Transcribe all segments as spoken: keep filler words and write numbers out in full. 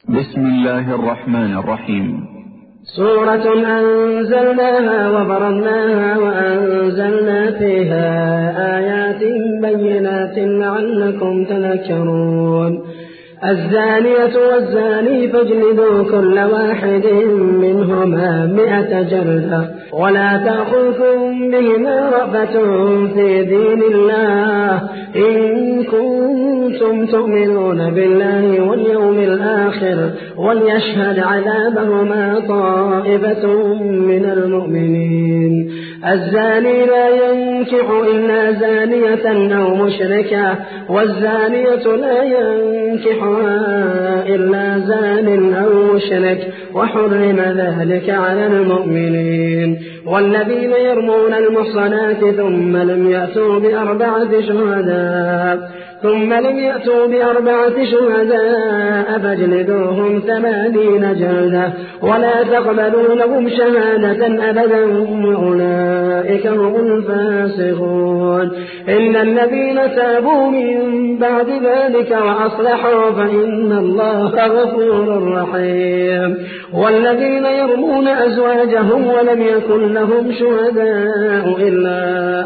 بسم الله الرحمن الرحيم. سورة أنزلناها وفرضناها وأنزلنا فيها آيات بينات لعلكم تذكرون. الزانية والزاني فاجلدوا كل واحد منهما مئة جلدة ولا تأخذكم بهما رأفة في دين الله إن كنتم تؤمنون بالله واليوم الآخر وليشهد عذابهما طائفة من المؤمنين. الزاني لا ينكح إلا زانية أو مشركة والزانية لا ينكحها إلا زان أو مشرك وحرم ذلك على المؤمنين. والذين يرمون المحصنات ثم لم يأتوا بأربعة شهداء ثم لم يأتوا بأربعة شهداء فاجلدوهم ثمانين جلدة ولا تقبلوا لهم شهادة أبدا وأولئك هم الفاسقون. إن الذين تابوا من بعد ذلك وأصلحوا فإن الله غفور رحيم. والذين يرمون أزواجهم ولم يكن لهم شهداء إلا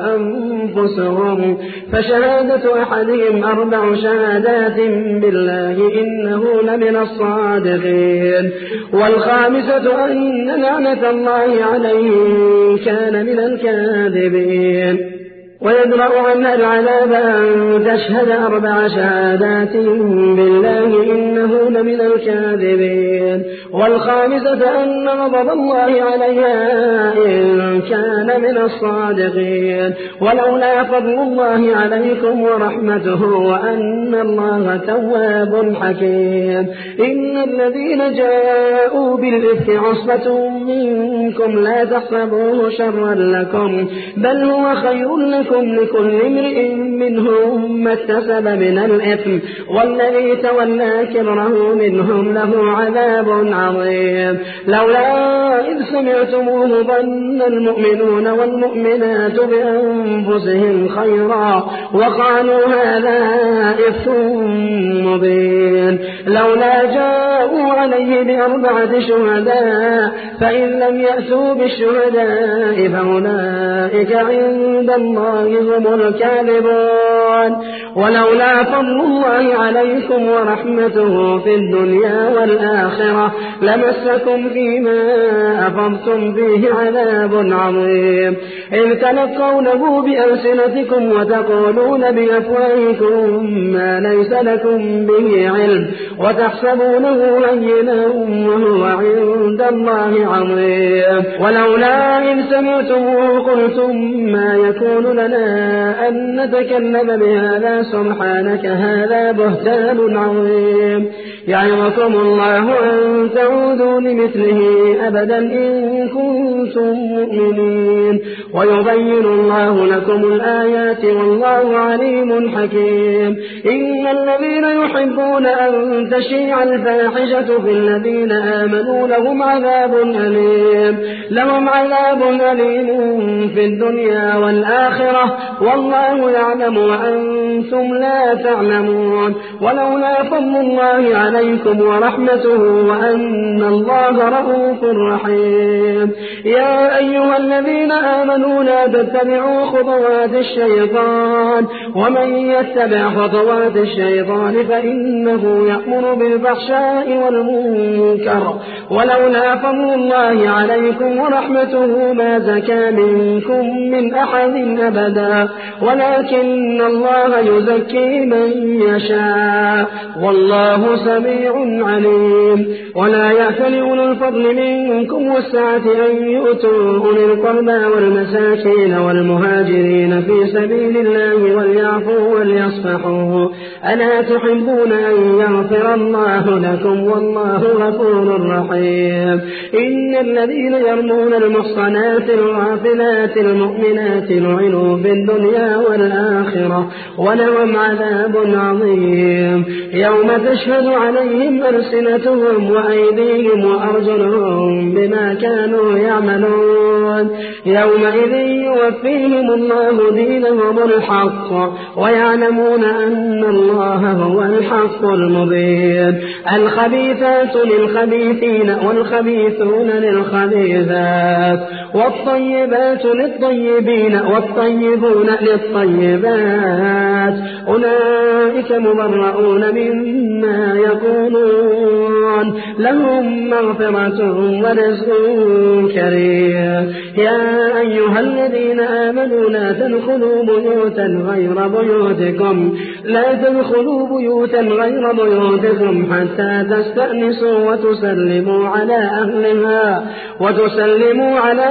أنفسهم فشهادة أحدهم أربع شهادات بالله إنه لمن الصادقين. والخامسة أن لعنة الله عليه كان من الكاذبين. ويدرأ عنها العذاب أن تشهد أربع شهادات بالله إنه لمن الكاذبين. والخامسة أن غضب الله عليها إن كان من الصادقين. ولولا فضل الله عليكم ورحمته وأن الله تواب حكيم. إن الذين جاءوا بالإفك عصبة منكم لا تحسبوه شرا لكم بل هو خير لكم لكل امرئ منهم ما اكتسب من الإثم والذي تولى كبره منهم له عذاب عظيم. لولا إذ سمعتموه ظن المؤمنون والمؤمنات بأنفسهم خيرا وقالوا هذا إفك مبين. لولا جاءوا عليه بأربعة شهداء فإن لم يأتوا بالشهداء فأولئك عند الله هم الكاذبون. ولولا فضل الله عليكم ورحمته في الدنيا والآخرة لمسكم فيما أفضتم فيه عذاب عظيم. إذ تلقونه بألسنتكم وتقولون بأفواهكم ما ليس لكم به علم وتحسبونه هينا وهو عند الله عظيم. ولولا إن سمعتموه قلتم ما يكون لنا أن نتكلم بهذا سبحانك هذا بهتان عظيم. يعظكم الله أن تعودوا لمثله أبدا إن كنتم مؤمنين. ويبين الله لكم الآيات والله عليم حكيم. إن الذين يحبون أن تشيع الفاحشة في الذين آمنوا لهم عذاب أليم لهم عذاب أليم في الدنيا والآخرة والله يعلم وأنتم لا تعلمون. ولولا فضل الله عليكم ورحمته وأن الله رؤوف رحيم. يا أيها الذين آمنوا لا تتبعوا خطوات الشيطان ومن يتبع خطوات الشيطان فإنه يأمر بالفحشاء والمنكر. ولولا فضل الله عليكم ورحمته ما زكى منكم من أحد أبدا ولكن الله يزكي من يشاء والله سميع عليم. ولا يأتل أولو الفضل منكم والسعة أن يؤتوا أولي القربى والمساكين والمهاجرين في سبيل الله وليعفوا وليصفحوا ألا تحبون أن يغفر الله لكم والله غفور رحيم. إن الذين يرمون المحصنات الغافلات المؤمنات لعنوا في الدنيا والآخرة ولهم عذاب عظيم يوم تشهد عليهم ألسنتهم وأيديهم وأرجلهم بما كانوا يعملون يومئذ يوفيهم الله دينهم الحق ويعلمون أن الله هو الحق المبين الخبيثات للخبيثين والخبيثون للخبيثات والطيبات للطيبين والطيبون للطيبات أولئك مبرؤون مما يقولون لهم مغفرة ورزق كريم يا أيها الذين آمنوا لا تدخلوا بيوتا غير بيوتكم لا تدخلوا بيوتا غير بيوتكم حتى تستأنسوا وتسلموا على أهلها وتسلموا على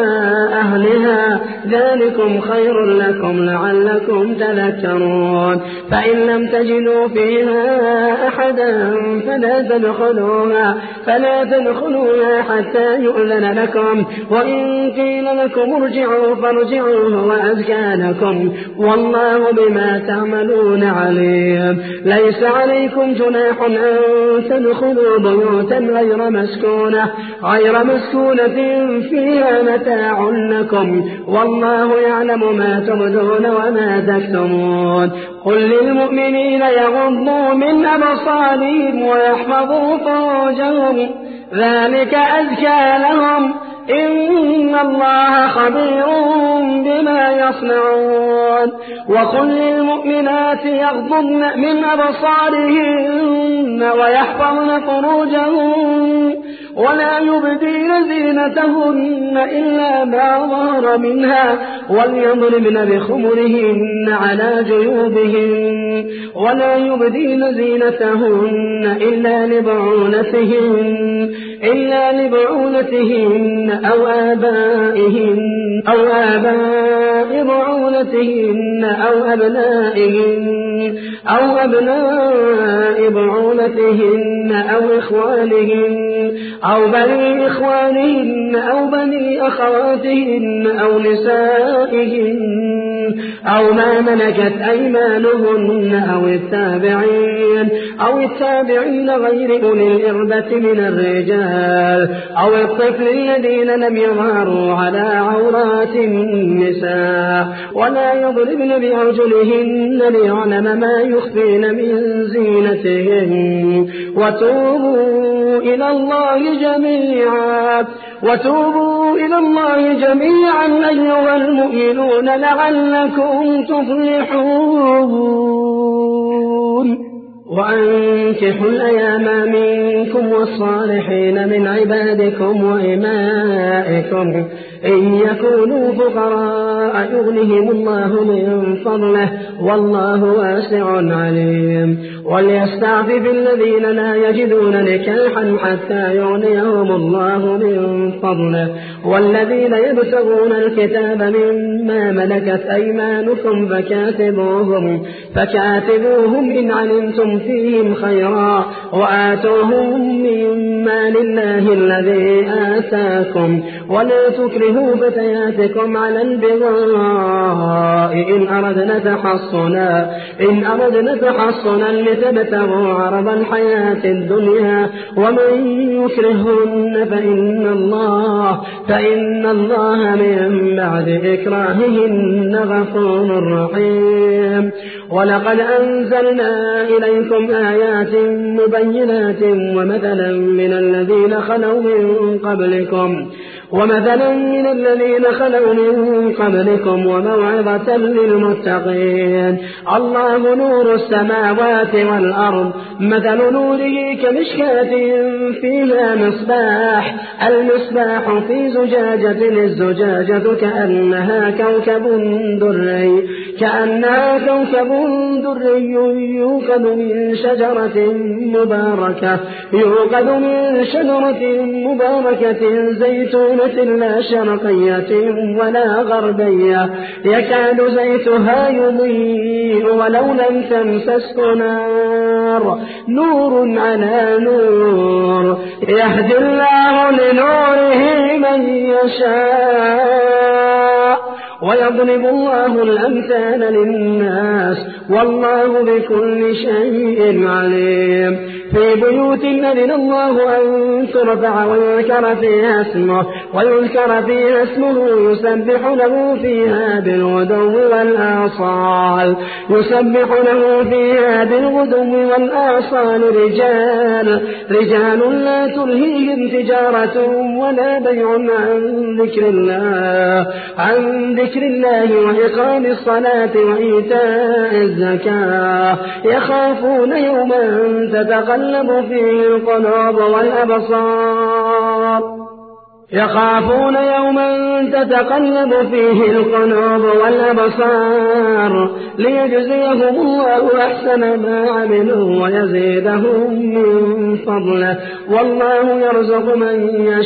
أهلها ذلكم خير لكم لعلكم تذكرون فإن لم تجدوا فيها أحدا فلا تدخلوها فلا تدخلوها حتى يؤذن لكم وإن قيل لكم ارجعوا فارجعوا هو أزكى لكم والله بما تعملون عليم ليس عليكم جناح أن تدخلوا بيوتا غير مسكونة غير مسكونة فيها متاع لكم والله يعلم ما تبدون وما تكتمون قل للمؤمنين يغضوا من أبصارهم ويحفظوا فروجهم ذلك أزكى لهم إن الله خبير بما يصنعون وقل للمؤمنات يغضضن من أبصارهن ويحفظن فروجهن ولا يبدين زينتهن إلا ما ظهر منها وليضربن بخمرهن على جيوبهن ولا يبدين زينتهن إلا لبعولتهن إلا لبعولتهن أو آبائهن أو آباء بعولتهن أو أبنائهن أو أبناء بعولتهن أو إخوانهن أو بني إخوانهن أو بني أخواتهن أو نسائهن أو ما ملكت أيمانهن أو التابعين أو التابعين غير أولي الإربة من الرجال أو الطفل الذين لم يظهروا على عورات النساء ولا يضربن بأرجلهن ليعلم ما يخفين من زينتهن وتوبوا إلى الله جميعا وتوبوا إلى الله جميعا أيها المؤمنون لعلكم تفلحون وأنكحوا الأيام منكم والصالحين من عبادكم وإمائكم إن يكونوا فقراء يغنهم الله من فضله والله واسع عليم وليستعفف الذين لا يجدون نكاحا حتى يغنيهم الله من فضله والذين يبتغون الكتاب مما ملكت أيمانكم فكاتبوهم فكاتبوهم إن علمتم فيهم خيرا وآتوهم مما لله الذي آتاكم ولا تكرهوا فتياتكم على البغاء إن أردنا تحصنا إن أردنا تحصنا لتبتغوا عرض الحياة الدنيا ومن يكرهن فإن الله فإن الله من بعد إكراههن غفور رحيم ولقد أنزلنا إليكم آيات مبينات ومثلا من الذين خلوا من قبلكم ومثلا من الذين خلوا من قبلكم وموعظة للمتقين الله نور السماوات والأرض مثل نوره كمشكاة فيها مصباح المصباح في زجاجة الزجاجة كأنها كوكب دري كأنها كوكب دري يوقد من شجرة مباركة يوقد من شجرة مباركة زيتونة لا شرقية ولا غربية يكاد زيتها يضيء ولو لم تمسسه نار نور على نور يهدي الله لنوره من يشاء ويضرب الله الأمثال للناس والله بكل شيء عليم. في بيوت أذن الله أن ترفع ويذكر فيها اسمه ويذكر فيها اسمه يسبح له فيها بالغدو والآصال يسبح له فيها بالغدو والآصال رجال رجال لا تلهيهم تجارة ولا بيع عن ذكر الله عن ذكر الله وإقام الصلاة وإيتاء الزكاة يخافون يوما تتقلب فيه القلوب والأبصار يخافون يوما تتقلب فيه القلوب والأبصار ليجزيهم الله أحسن ما عملوا ويزيدهم من فضله والله يرزق من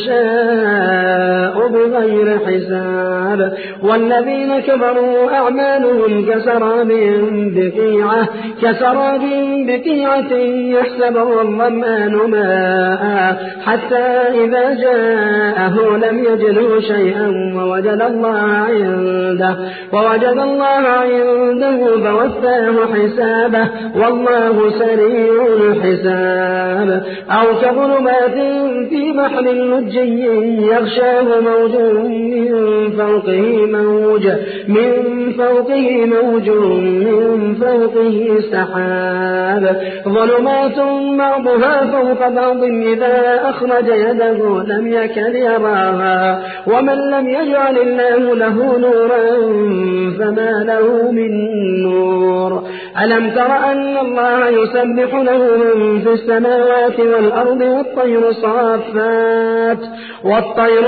يشاء بغير حساب. والذين كفروا أعمالهم كسراب بقيعة كسراب بقيعة يحسبه الظمآن ماء حتى إذا جاءه لم يجده شيئا ووجد الله عنده ووجد الله عنده فوفاه حسابه والله سريع الحساب. أو كظلمات في بحر لجي يغشاه موج من فوقه موج من فوقه موج من فوقه سحاب ظلمات بعضها فوق بعض إذا أخرج يده لم يكد يراها ومن لم يجعل الله له نورا فما له من نور. ألم تر أن الله يسبح له من في السماوات والأرض والطير صافات والطير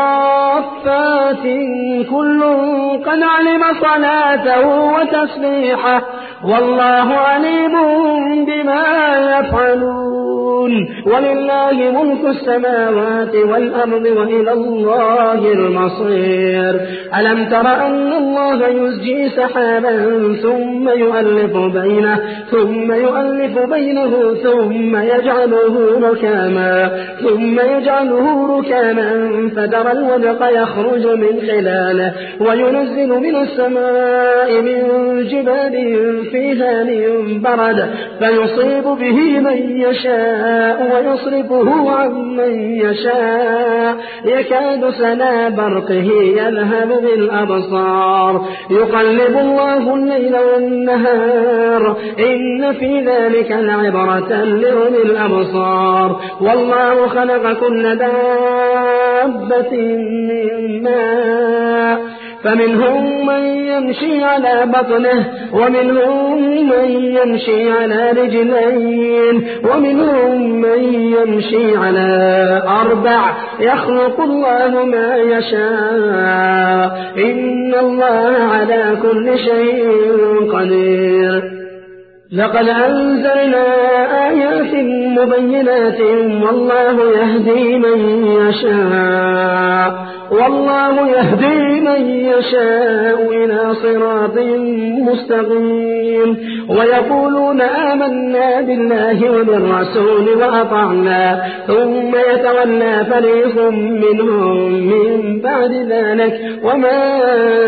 صافات كل قد علم صلاته وتسبيحه والله عليم بما يفعلون. ولله ملك السماوات والأرض وإلى الله المصير. ألم تر أن الله يزجي سحابا ثم يؤلف بينه ثم يؤلف بينه ثم يجعله ركاما ثم يجعله ركاما فترى الودق يخرج من خلاله وينزل من السماء من جبال فيها من برد فيصيب به من يشاء ويصرفه عن من يشاء يكاد سنا برقه يذهب بالأبصار يقلب الله الليل والنهار إن في ذلك لعبرة لأولي الأبصار. والله خلق كل دابة من ماء فمنهم من يمشي على بطنه ومنهم من يمشي على رجلين ومنهم من يمشي على أربع يخلق الله ما يشاء إن الله على كل شيء قدير. لقد أنزلنا آيات مبينات والله يهدي من يشاء والله يهدي من يشاء إلى صراط مستقيم. ويقولون آمنا بالله وبالرسول وأطعنا ثم يتولى فريق منهم من بعد ذلك وما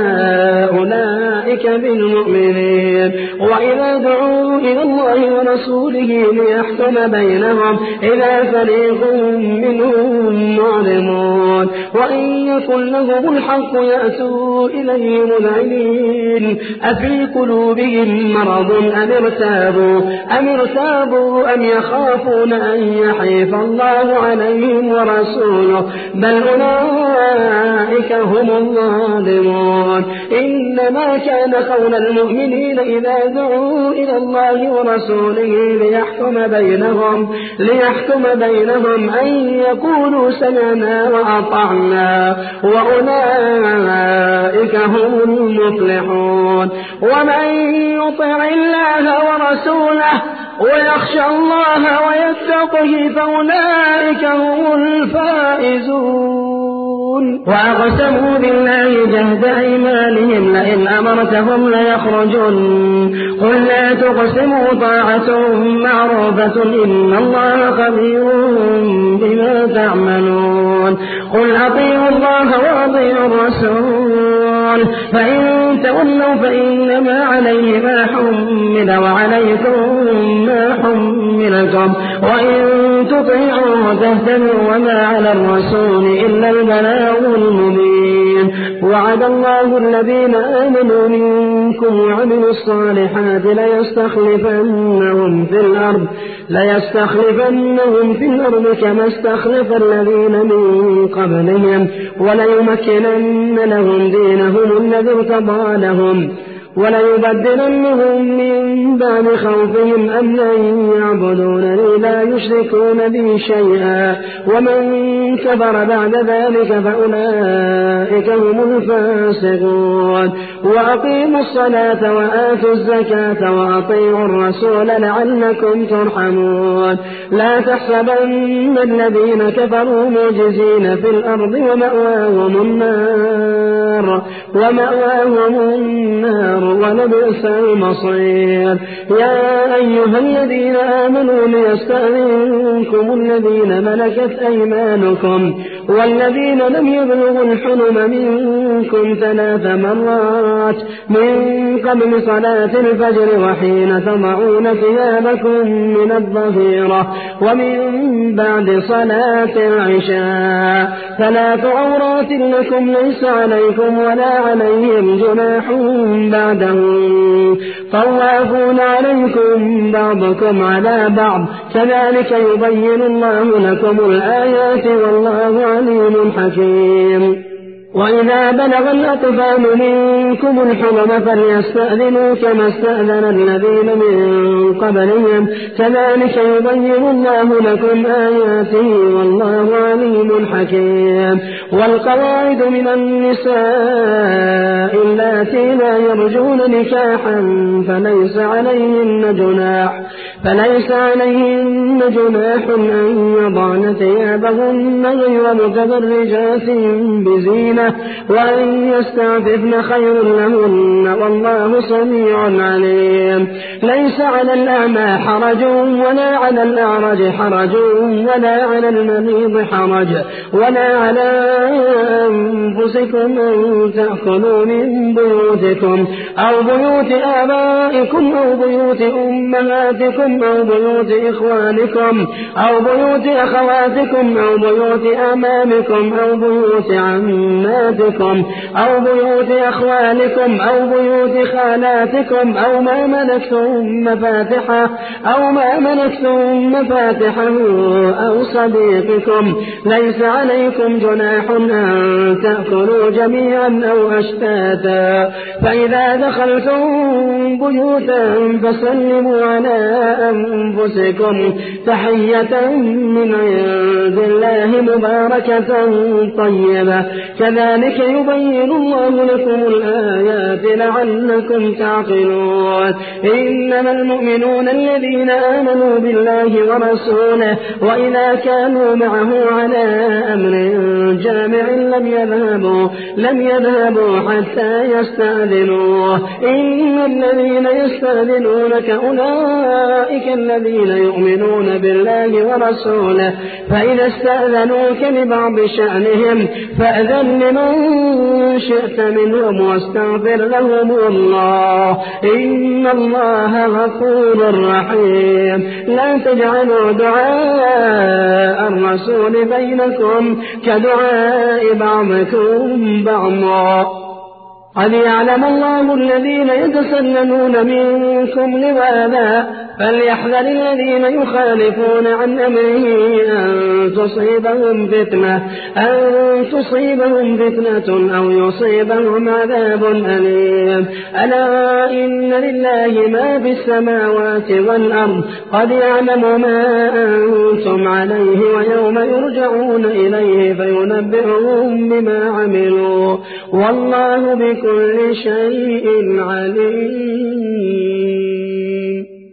أولئك بالمؤمنين. وإذا دعوا إلى الله ورسوله ليحكم بينهم إذا فريق منهم معرضون وإن يكن لهم الحق يأتوا إليه مذعنين أفي قلوبهم مرض أم ارتابوا أم ارتابوا أم يخافون أن يحيف الله عليهم ورسوله بل أولئك هم الظالمون. إنما كان قول المؤمنين إذا دعوا إلى الله ورسوله ليحكم بينهم ليحكم بينهم أن يقولوا سمعنا وأطعنا وأولئك هم المفلحون. ومن يطع الله ورسوله ويخشى الله ويتقه فأولئك هم الفائزون. وأقسموا بالله جهد أيمانهم لئن أمرتهم ليخرجن قل لا تقسموا طاعة معروفة إن الله خبير بما تعملون. قل أطيعوا الله وأطيعوا الرسول يعملون فإن تولوا فإنما عليه ما حمل وعليكم ما حملتم وإن تطيعوا تهتدوا وما على الرسول إلا البلاغ المبين. وعد الله الذين آمنوا منكم وعملوا الصالحات ليستخلفنهم في الأرض ليستخلفنهم في الأرض كما استخلف الذين من قبلهم وليمكنن لهم دينهم الذي ارتضى لهم وليبدلنهم من بعد خوفهم أمنا يعبدونني لا يشركون بي شيئا ومن كفر بعد ذلك فأولئك هم الفاسقون. وأقيموا الصلاة وآتوا الزكاة وأطيعوا الرسول لعلكم ترحمون. لا تحسبن الذين كفروا معجزين في الأرض ومأواهم النار ومأواهم النار ولبئس المصير. يا أيها الذين آمنوا ليستأذنكم الذين ملكت أيمانكم والذين لم يبلغوا الحلم منكم ثلاث مرات من قبل صلاة الفجر وحين تضعون ثيابكم من الظهيرة ومن بعد صلاة العشاء ثلاث عورات لكم ليس عليكم ولا عليهم جناح بعدهم طوافون عليكم بعضكم على بعض كذلك يبين الله لكم الآيات والله عليم حكيم. وإذا بلغ الأطفال منكم الحلم فليستأذنوا كما استأذن الذين من قبلهم كذلك يبين الله لكم آياته والله عليم حكيم. والقواعد من النساء اللاتي لا يرجون نكاحا فليس عليهن جناح فليس عليهن جناح أن يضعن ثيابهن غير متبرجات بزينة وأن يستعففن خير لهن والله سميع عليم. ليس على الأعمى حرج ولا على الأعرج حرج ولا على المريض حرج ولا على أنفسكم أن تأكلوا من بيوتكم أو بيوت آبائكم أو بيوت أمهاتكم أو بيوت إخوانكم أو بيوت أخواتكم أو بيوت أمامكم أو بيوت عماتكم أو بيوت أخوالكم أو بيوت خالاتكم أو ما ملكتم مفاتحه أو ما ملكتم مفاتحه أو صديقكم. ليس عليكم جناح أن تأكلوا جميعا أو أشتاتا فإذا دخلتم بيوتا فسلموا على أنفسكم تحية من عند الله مباركة طيبة كذلك يبين الله لكم الآيات لعلكم تعقلون. إنما المؤمنون الذين آمنوا بالله ورسوله وإذا كانوا معه على أمر جامع لم يذهبوا لم يذهبوا حتى يستأذنوه. إن الذين يستأذنونك أولئك الذين يؤمنون بالله ورسوله فإذا استأذنوك لبعض شأنهم فأذن لمن شئت منهم واستغفر لهم الله إن الله غفور رحيم. لا تجعلوا دعاء الرسول بينكم كدعاء بعضكم بعضا قد يعلم الله الذين يتسللون منكم لواذا فليحذر الذين يخالفون عن أمره أن تصيبهم فتنة أن تصيبهم فتنة أو يصيبهم عذاب أليم. ألا إن لله ما في السماوات والأرض قد يعلم ما أنتم عليه ويوم يرجعون إليه فينبئهم بما عملوا والله بكل شيء عليم.